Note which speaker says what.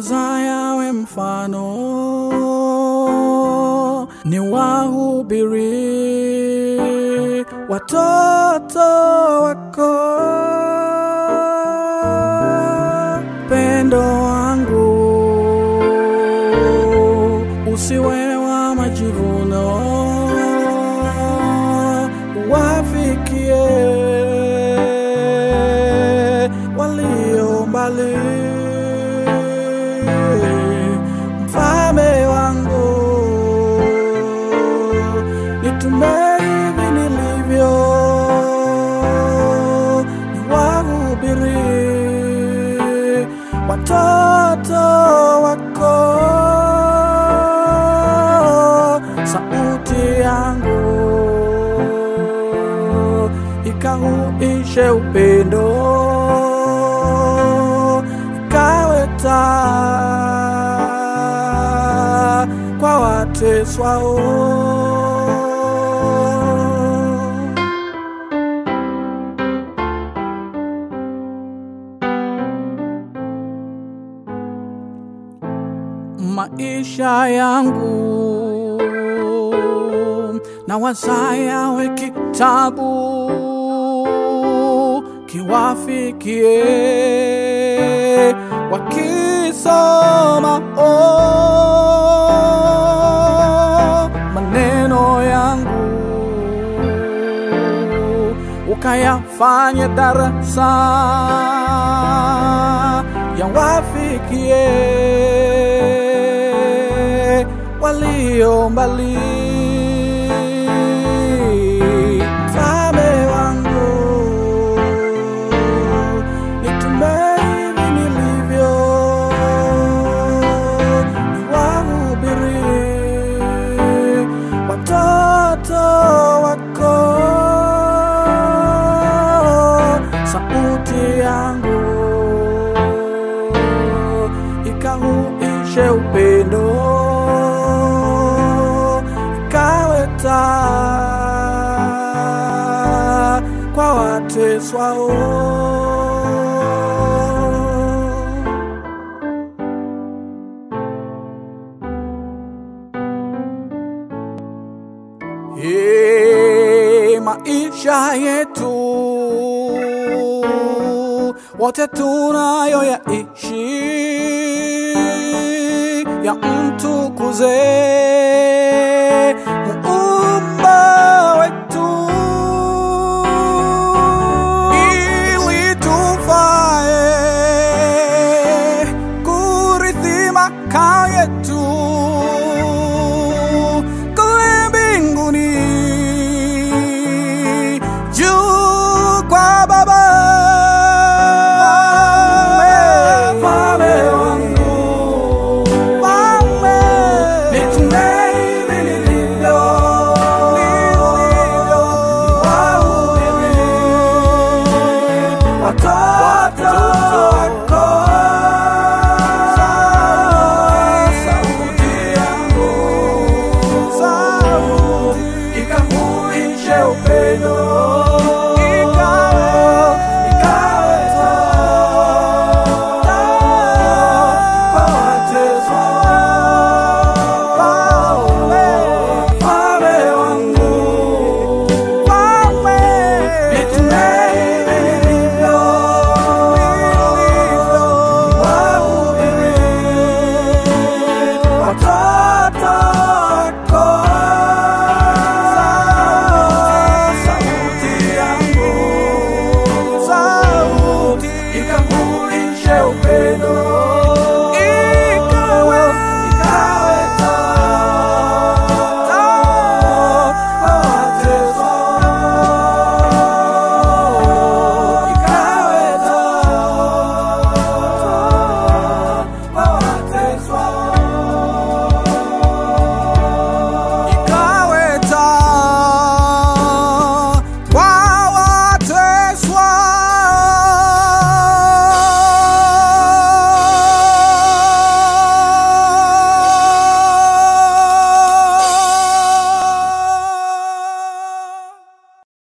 Speaker 1: yawe mfano, ni wahubiri watoto wako. Pendo wangu usiwe wa majivuno, wafikie walio mbali. Mfalme wangu, nitume hivi nilivyo, niwahubiri watoto wako. Sauti yangu ikahuishe upendo, ikawe taa kwa wateswao. Maisha yangu na wasayawe kitabu, kiwafikie wakisoma maneno yangu, ukayafanye darasa yawafikie walio mbali. Mfalme wangu, nitume hivi nilivyo, niwahubiri watoto wako. Sauti yangu ikahuishe upendo, ikawe taa kwa wateswao. Maisha yetu wote tunayoyaishi ya mtukuze Muumba wetu, ili tufae kurithi makao yetu.